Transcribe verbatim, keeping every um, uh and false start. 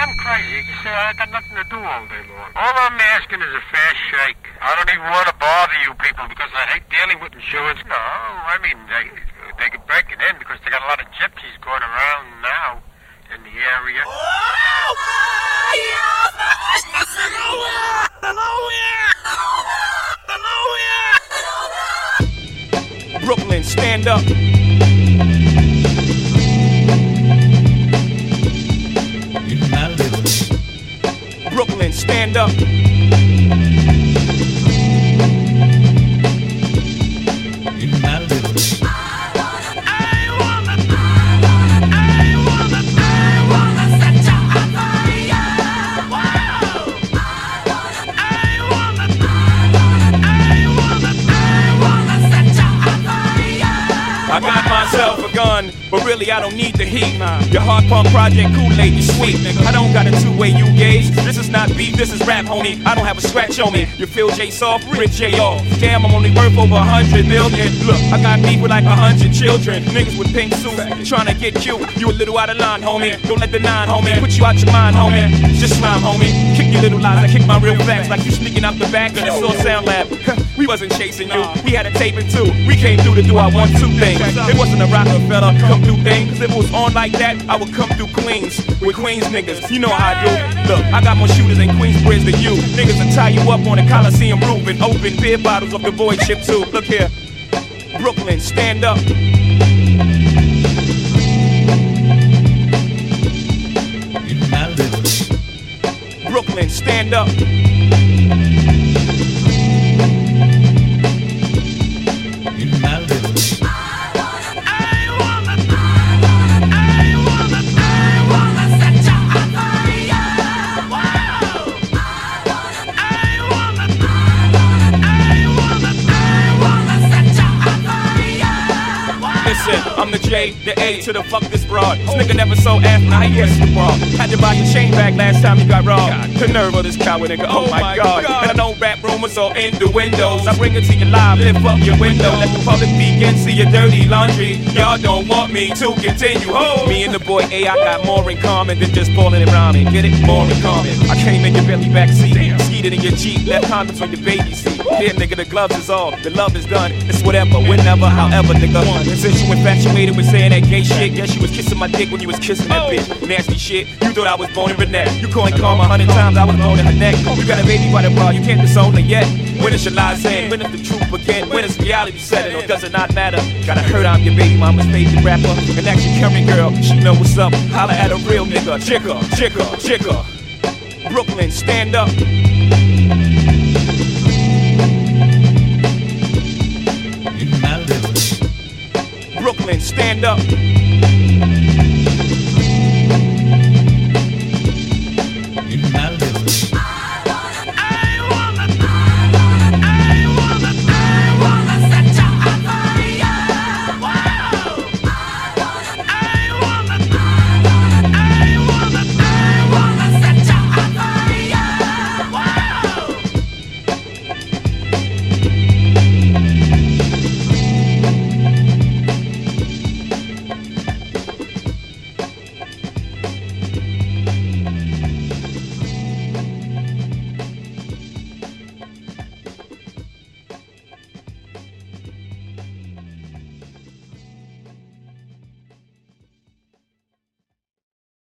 I'm crazy. You say I got nothing to do all day long. All I'm asking is a fast shake. I don't even want to bother you people because I hate dealing with insurance. No, I mean, they, they could break it in because they got a lot of gypsies going around now in the area. Brooklyn, stand up. Brooklyn, stand up. I got myself a gun, but really I don't need the heat. Nah. Your hard pump project Kool-Aid is sweet, nigga. I don't got a two-way you gauge. This is not beef, this is rap, homie. I don't have a scratch on me. You feel J soft, Rich J off. Damn, I'm only worth over a hundred million. Look, I got beef with like a hundred children. Niggas with pink suits, trying to get cute. You a little out of line, homie. Don't let the nine, homie, put you out your mind, homie. Just slime, homie. Kick your little lies, I kick my real facts. Like you sneaking out the back of the Soul Sound Lab. We wasn't chasing you, we had a taping too. We came through to do our one-two thing. It wasn't a Rockefeller come through thing, cause if it was on like that, I would come through Queens with Queens niggas. You know how I do. Look, I got more shooters in Queensbridge than you. Niggas will tie you up on the Coliseum roof and open beer bottles off the void chip too. Look here, Brooklyn, stand up. Brooklyn, stand up. I'm the J, the A to the fuck this broad. This nigga never sold ass, now he gets the broad. Had to buy your chain back last time you got robbed. The nerve of this coward nigga, oh my god. And I don't rap rumors or innuendos. I bring it to you live, lift up your window. Let the public peek and see your dirty laundry. Y'all don't want me to continue. Oh, me and the boy A, I got more in common than just ballin' and rhyming. Get it? More in common. I came in your belly backseat, skeeted in your Jeep, left condoms on your baby seat. Here nigga, the gloves is off, the love is done. It's whatever, whenever, however nigga. And since you infatuated with saying that gay shit, guess you was kissing my dick when you was kissing that bitch. Nasty shit, you thought I was born in Renette. You calling karma a hundred times, I was born in her neck. You got a baby by the bar, you can't disown her yet. When is your lies end? When is the truth begin? When is reality setting? Or does it not matter? Gotta hurt, I'm your baby mama's favorite rapper. And that's your current girl, she know what's up. Holla at a real nigga, chicka, chicka, chicka. Brooklyn, stand up. Brooklyn, stand up.